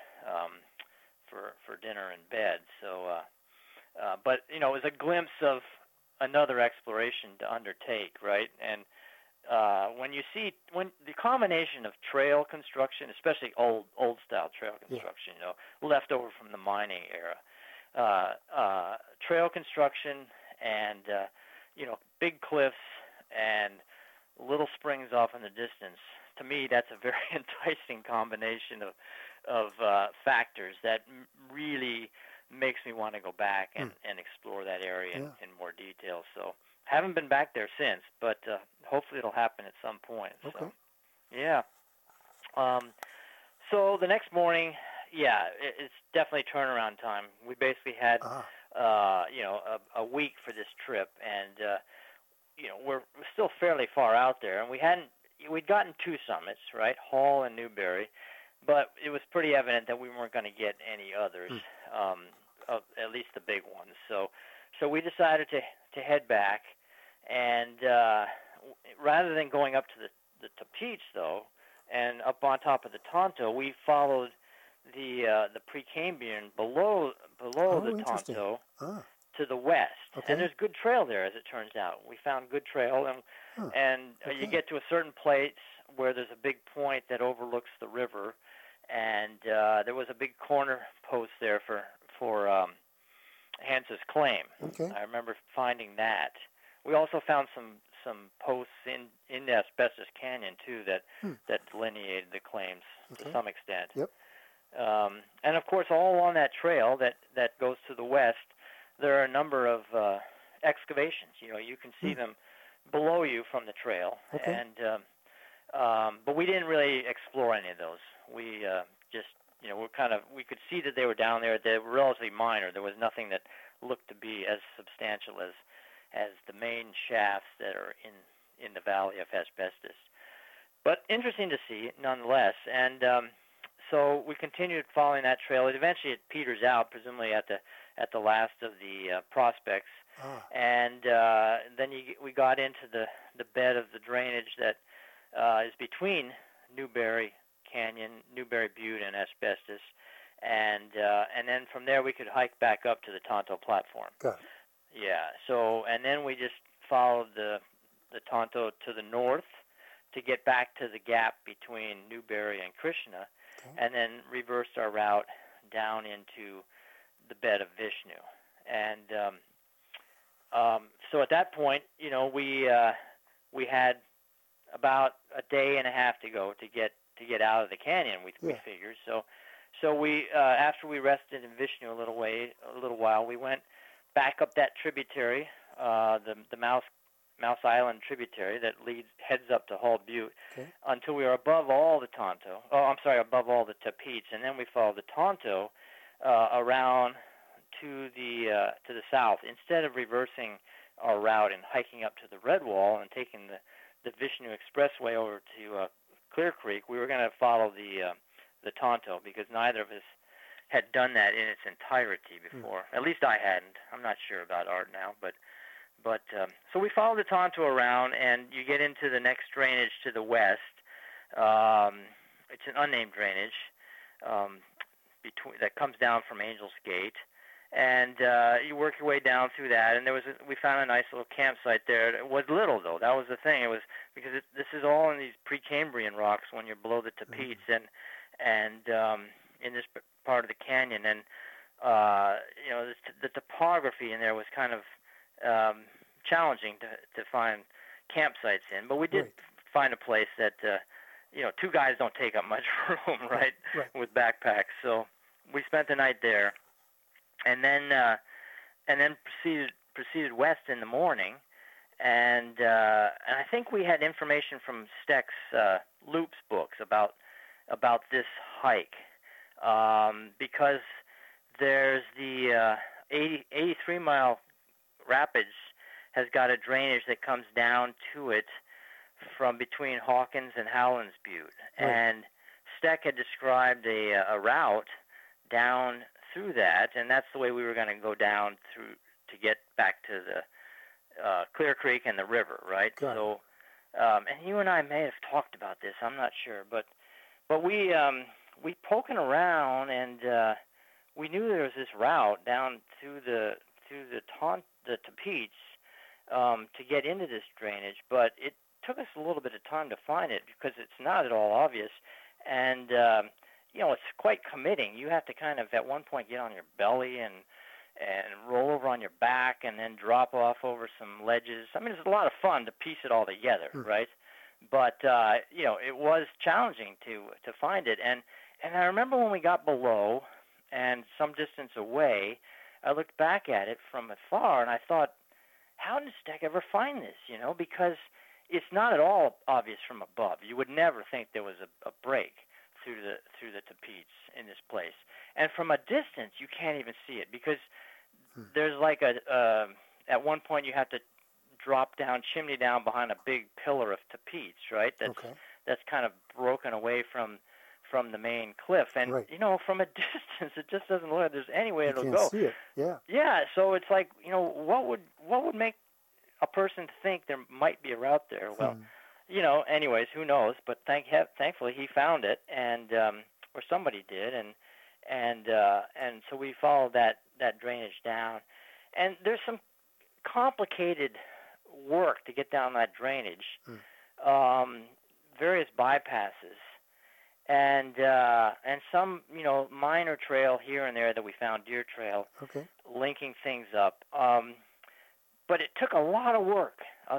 for dinner and bed. So, but it was a glimpse of another exploration to undertake, right? And when the combination of trail construction, especially old style trail construction, left over from the mining era, trail construction and big cliffs and little springs off in the distance, to me that's a very enticing combination of factors that really makes me want to go back and explore that area in more detail. So haven't been back there since, but hopefully it'll happen at some point. Okay. So, yeah. So the next morning, it's definitely turnaround time. We basically had, a week for this trip, and we're still fairly far out there, and we'd gotten two summits, right, Hall and Newberry, but it was pretty evident that we weren't going to get any others, at least the big ones. So we decided to head back, and rather than going up to the Tapeats though, and up on top of the Tonto, we followed the Precambrian below the Tonto to the west. Okay. And there's good trail there, as it turns out. We found good trail, and you get to a certain place where there's a big point that overlooks the river, and there was a big corner post there for Hance's claim. Okay. I remember finding that. We also found some posts in the Asbestos Canyon too that delineated the claims to some extent. Yep. And of course, all along that trail that goes to the west, there are a number of excavations. You can see them below you from the trail, and but we didn't really explore any of those. We just we could see that they were down there. They were relatively minor. There was nothing that look to be as substantial as the main shafts that are in the valley of asbestos. But interesting to see nonetheless. And so we continued following that trail. Eventually it peters out, presumably at the last of the prospects. And then we got into the bed of the drainage that is between Newberry Canyon, Newberry Butte, and Asbestos, and then from there we could hike back up to the Tonto platform. Got it. Yeah. So and then we just followed the Tonto to the north to get back to the gap between Newberry and Krishna, and then reversed our route down into the bed of Vishnu. And so at that point, we had about a day and a half to go to get out of the canyon. We figured. So we after we rested in Vishnu a little while, we went back up that tributary, the Mouse Island tributary that heads up to Hall Butte, until we were above all the Tonto. Above all the Tapeats, and then we followed the Tonto around to the south. Instead of reversing our route and hiking up to the Red Wall and taking the Vishnu Expressway over to Clear Creek, we were going to follow the Tonto because neither of us had done that in its entirety before. At least I hadn't. I'm not sure about Art now, but so we followed the Tonto around, and you get into the next drainage to the west. It's an unnamed drainage that comes down from Angel's Gate, and you work your way down through that. And we found a nice little campsite there. It was little though. That was the thing. It was because this is all in these Precambrian rocks when you're below the Tapeats, and in this part of the canyon, and the topography in there was kind of challenging to find campsites in, but we did find a place that two guys don't take up much room, right? With backpacks. So we spent the night there, and then proceeded west in the morning, and I think we had information from Steck's Loops books about this hike, because there's the 83-mile rapids has got a drainage that comes down to it from between Hawkins and Howlands Butte. And Steck had described a route down through that, and that's the way we were going to go down through to get back to the Clear Creek and the river, right? So, and you and I may have talked about this. I'm not sure, but we poking around, and we knew there was this route down through the Tapeats to get into this drainage, but it took us a little bit of time to find it because it's not at all obvious, and it's quite committing. You have to kind of at one point get on your belly and roll over on your back and then drop off over some ledges. I mean, it's a lot of fun to piece it all together, right? But it was challenging to find it, and I remember when we got below and some distance away, I looked back at it from afar and I thought, how did Steck ever find this? Because it's not at all obvious from above. You would never think there was a break through the Tapeats in this place, and from a distance you can't even see it because there's like at one point you have to drop down, chimney down behind a big pillar of Tapeats, right? That's kind of broken away from the main cliff, and from a distance it just doesn't look like there's any way it'll go. You can't see it. Yeah. So it's like, what would make a person think there might be a route there? Well, anyways, who knows? But thankfully he found it, and or somebody did, and so we followed that drainage down, and there's some complicated work to get down that drainage, various bypasses, and some minor trail here and there that we found, deer trail, linking things up. But it took a lot of work.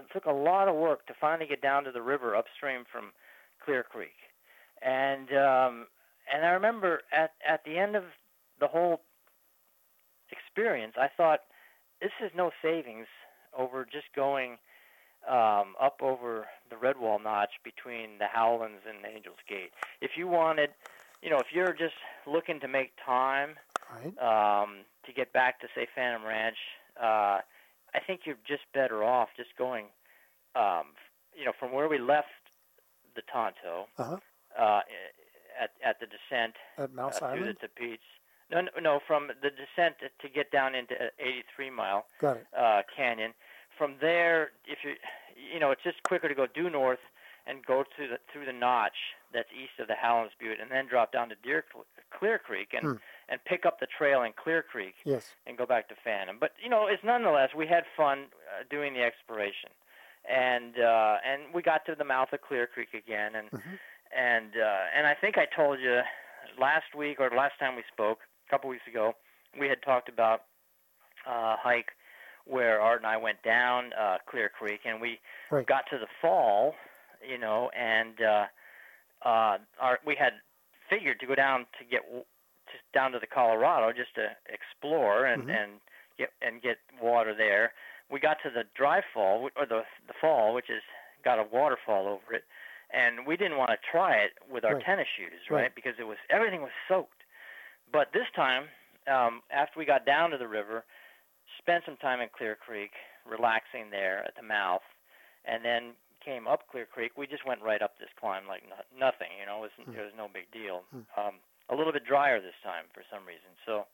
To finally get down to the river upstream from Clear Creek, and I remember at the end of the whole experience, I thought, this is no savings over just going up over the Red Wall Notch between the Howlands and Angel's Gate. If you wanted, if you're just looking to make time Right. to get back to, say, Phantom Ranch, I think you're just better off just going, from where we left the Tonto Uh-huh. at the descent At Mouse through Island? the Tapeats. No, from the descent to get down into 83 Mile Got it. Canyon. From there, if it's just quicker to go due north and go through the notch that's east of the Howlands Butte, and then drop down to Clear Creek and pick up the trail in Clear Creek. Yes. And go back to Phantom. But it's nonetheless, we had fun doing the exploration, and we got to the mouth of Clear Creek again, and I think I told you last week or last time we spoke, a couple weeks ago, we had talked about a hike where Art and I went down Clear Creek, and we got to the fall, and we had figured to go down to get down to the Colorado just to explore and get water there. We got to the dry fall, or the fall, which has got a waterfall over it, and we didn't want to try it with our tennis shoes, right? Because everything was soaked. But this time, after we got down to the river, spent some time in Clear Creek, relaxing there at the mouth, and then came up Clear Creek. We just went right up this climb like nothing. It was no big deal. A little bit drier this time for some reason. So,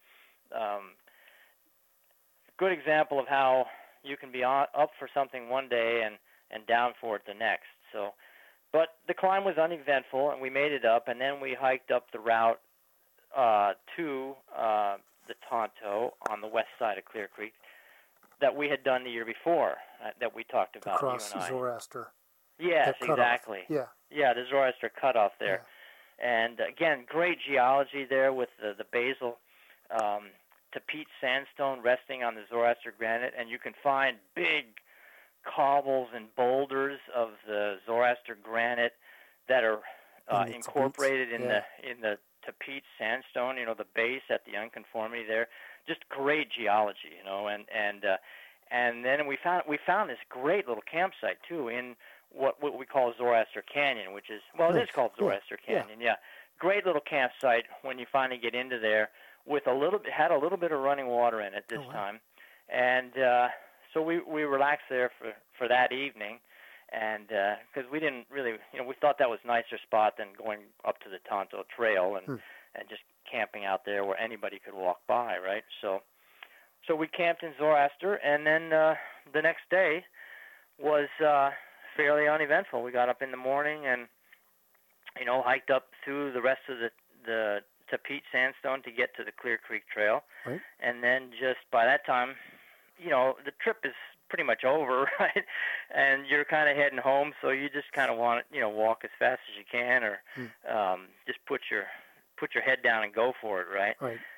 good example of how you can be up for something one day and down for it the next. So, but the climb was uneventful, and we made it up, and then we hiked up the route to the Tonto on the west side of Clear Creek that we had done the year before, that we talked about. Across you and I. Zoroaster. Yes, exactly. Yeah, the Zoroaster cutoff there. Yeah. And again, great geology there with the basal Tapeats sandstone resting on the Zoroaster granite, and you can find big cobbles and boulders of the Zoroaster granite that are incorporated in the Tapeats sandstone. The base at the unconformity there. Just great geology, and then we found this great little campsite too in what we call Zoroaster Canyon, which is it is called Zoroaster Canyon. Yeah, great little campsite when you finally get into there. With had a little bit of running water in it this time, and so we relaxed there for that evening, and because we didn't really, we thought that was a nicer spot than going up to the Tonto Trail and just camping out there where anybody could walk by, right? So we camped in Zoroaster, and then the next day was fairly uneventful. We got up in the morning and hiked up through the rest of the Tapeats sandstone to get to the Clear Creek Trail, and then just by that time, the trip is pretty much over, right? And you're kind of heading home, so you just kind of want to walk as fast as you can, or just put your head down and go for it, right?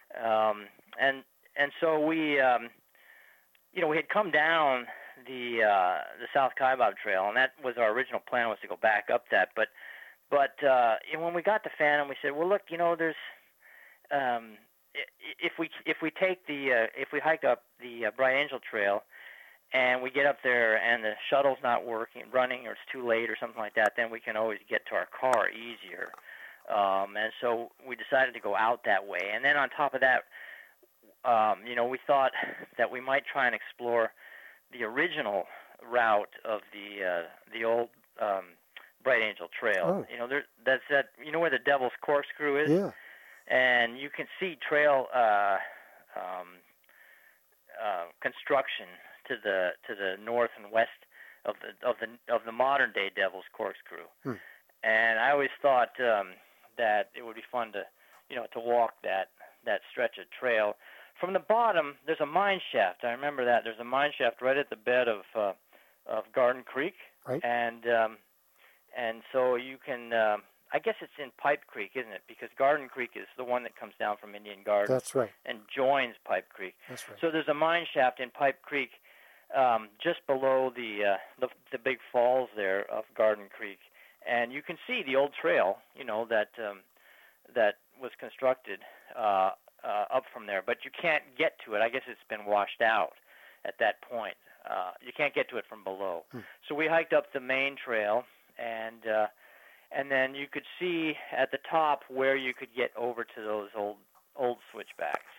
And so we had come down the South Kaibab Trail, and that was our original plan, was to go back up that. But when we got to Phantom, we said, well, look, there's if we hike up the Bright Angel Trail, and we get up there and the shuttle's not running, or it's too late or something like that, then we can always get to our car easier. And so we decided to go out that way. And then on top of that, we thought that we might try and explore the original route of the old Bright Angel Trail. That's where the Devil's Corkscrew is. Yeah. And you can see trail construction to the north and west of the modern day Devil's Corkscrew. And I always thought that it would be fun to walk that stretch of trail. From the bottom, there's a mine shaft. I remember that. There's a mine shaft right at the bed of Garden Creek, and so you can. I guess it's in Pipe Creek, isn't it? Because Garden Creek is the one that comes down from Indian Gardens. That's right. And joins Pipe Creek. That's right. So there's a mine shaft in Pipe Creek, just below the big falls there of Garden Creek, and you can see the old trail, that was constructed up from there. But you can't get to it. I guess it's been washed out at that point. You can't get to it from below. So we hiked up the main trail, and then you could see at the top where you could get over to those old switchbacks.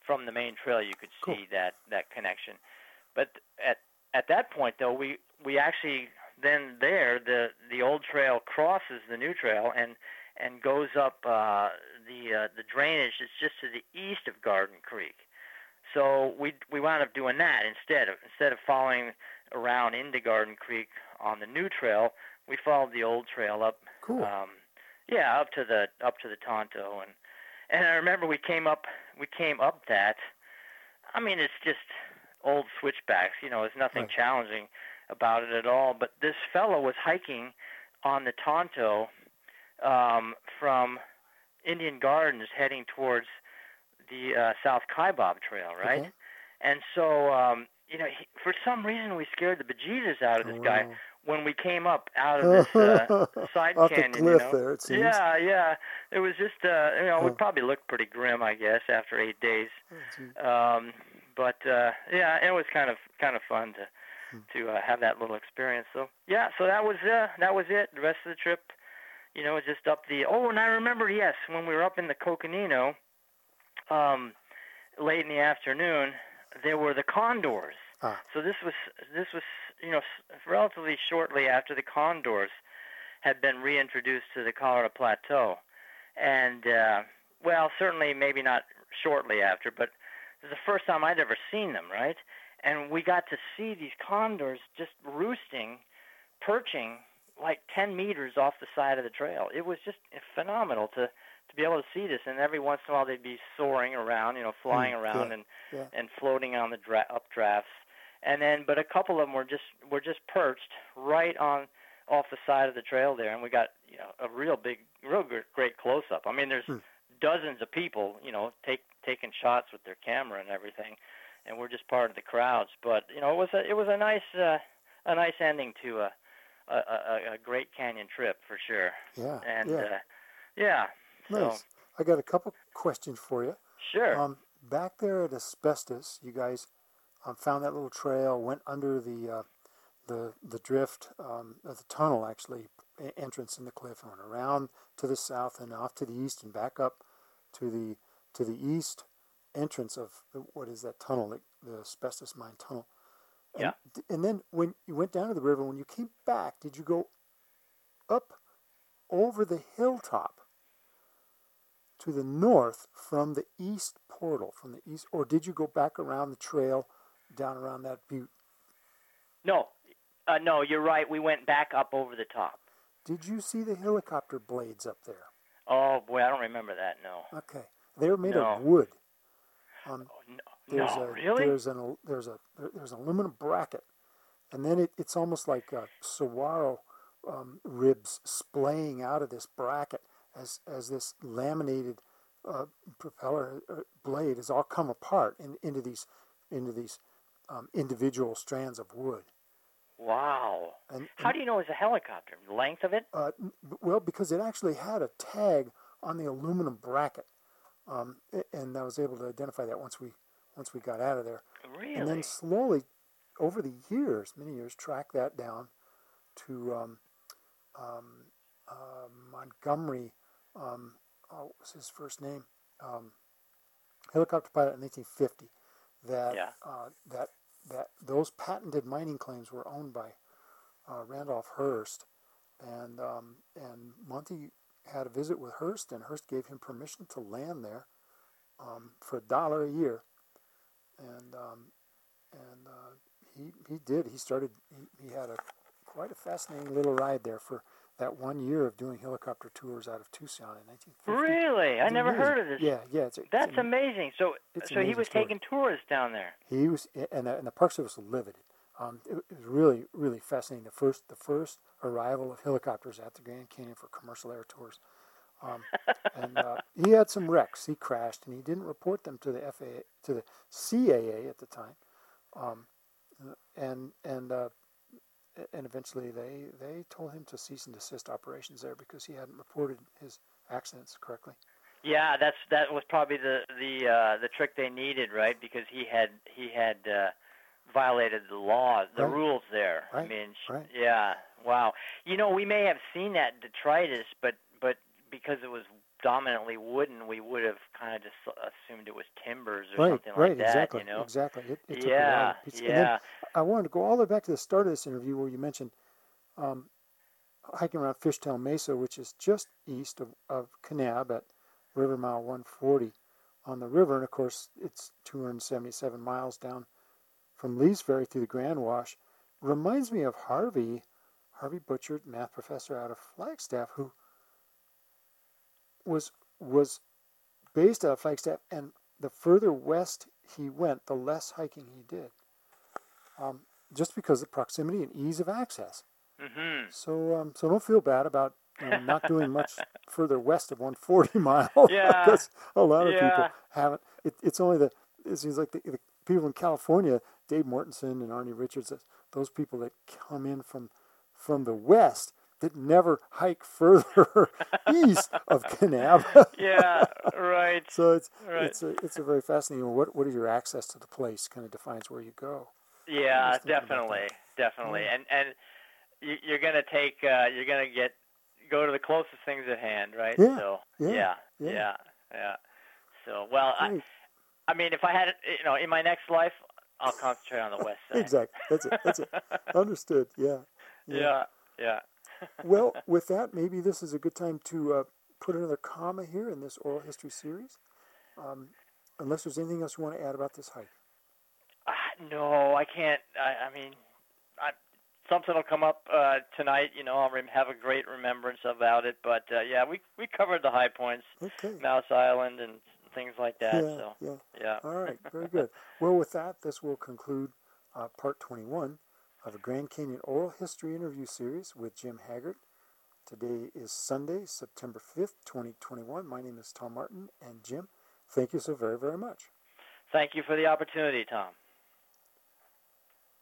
from the main trail you could Cool. see that connection. But at that point though, we actually then the old trail crosses the new trail and goes up the drainage that's just to the east of Garden Creek. So we wound up doing that instead of following around into Garden Creek on the new trail. We followed the old trail up. Cool. Up to the Tonto, and I remember we came up that. I mean, it's just old switchbacks. There's nothing Right. challenging about it at all. But this fellow was hiking on the Tonto from Indian Gardens, heading towards the South Kaibab Trail, right? Okay. And so, for some reason, we scared the bejesus out of this guy Wow. when we came up out of this side Off canyon. the cliff there, it seems. Yeah. It was just, we Huh. probably looked pretty grim, I guess, after 8 days. Oh, gee. But it was kind of fun to have that little experience. So so that was it. The rest of the trip, was just up the. Oh, and I remember, yes, when we were up in the Coconino, late in the afternoon, there were the condors. Ah. So this was relatively shortly after the condors had been reintroduced to the Colorado Plateau, and certainly maybe not shortly after, but it was the first time I'd ever seen them, right? And we got to see these condors just roosting, perching like 10 meters off the side of the trail. It was just phenomenal to be able to see this, and every once in a while they'd be soaring around, flying around and floating on the updrafts. And then, but a couple of them were just perched right off the side of the trail there, and we got a real great close up. I mean, there's dozens of people, taking shots with their camera and everything, and we're just part of the crowds. But it was a nice ending to a great canyon trip for sure. Yeah. And Nice. So, I got a couple questions for you. sure. Back there at Asbestos, you guys found that little trail, went under the drift, the tunnel actually, entrance in the cliff, and went around to the south and off to the east and back up to the east entrance of what is that tunnel, the Asbestos Mine Tunnel. And, and then when you went down to the river, when you came back, did you go up over the hilltop to the north from the east portal, or did you go back around the trail down around that butte? No, you're right. We went back up over the top. Did you see the helicopter blades up there? Oh boy, I don't remember that. No. Okay, they were made No. of wood. Really? There's an aluminum bracket, and then it's almost like saguaro ribs splaying out of this bracket as this laminated propeller blade has all come apart into these individual strands of wood. Wow. And How do you know it's a helicopter? The length of it? well, because it actually had a tag on the aluminum bracket, and I was able to identify that once we got out of there. Really? And then slowly, over the many years, track that down to Montgomery. What was his first name? Helicopter pilot in 1950. That those patented mining claims were owned by Randolph Hearst, and Monty had a visit with Hearst, and Hearst gave him permission to land there for $1 a year, and he did. He had quite a fascinating little ride there for that 1 year of doing helicopter tours out of Tucson in 1950. Really? I never heard of this. Yeah. That's amazing. So he amazing was story. taking tourists down there. He was, and the Park Service was livid. It was really, really fascinating. The first arrival of helicopters at the Grand Canyon for commercial air tours. And he had some wrecks. He crashed, and he didn't report them to the FAA, to the CAA at the time. And eventually they told him to cease and desist operations there because he hadn't reported his accidents correctly. Yeah, that was probably the trick they needed, right? Because he had violated the law, the rules there. Right. I mean, Right. Yeah, wow. We may have seen that detritus, but because it was dominantly wooden, we would have kind of just assumed it was timbers or Right, something right, like that, exactly, you know? exactly. It took a while Yeah, to piece. And then yeah. I wanted to go all the way back to the start of this interview where you mentioned um, hiking around Fishtail Mesa, which is just east of Kanab at River Mile 140 on the river. And of course, it's 277 miles down from Lee's Ferry through the Grand Wash. Reminds me of Harvey Butcher, math professor out of Flagstaff, who was based out of Flagstaff, and the further west he went, the less hiking he did, just because of proximity and ease of access. Mm-hmm. So don't feel bad about not doing much further west of 140 miles. Yeah. Because a lot of people Yeah. haven't. It seems like the people in California, Dave Mortensen and Arnie Richards, those people that come in from the west that never hike further east of Kanab. Yeah, right. So Right. it's a very fascinating. What is your access to the place kind of defines where you go. Yeah, Just thinking about definitely, definitely. Yeah. And you're gonna go to the closest things at hand, right? Yeah, So yeah, yeah. So well, Great. I mean, if I had it, in my next life, I'll concentrate on the west side. Exactly. That's it. Understood. Yeah. Yeah. Well, with that, maybe this is a good time to put another comma here in this oral history series. Unless there's anything else you want to add about this hike. No, I can't. I mean, something will come up tonight. I'll have a great remembrance about it. But yeah, we covered the high points, Okay. Mouse Island, and things like that. Yeah. All right. Very good. Well, with that, this will conclude part 21 of a Grand Canyon Oral History interview series with Jim Haggart. Today is Sunday, September 5th, 2021. My name is Tom Martin, and Jim, thank you so very, very much. Thank you for the opportunity, Tom.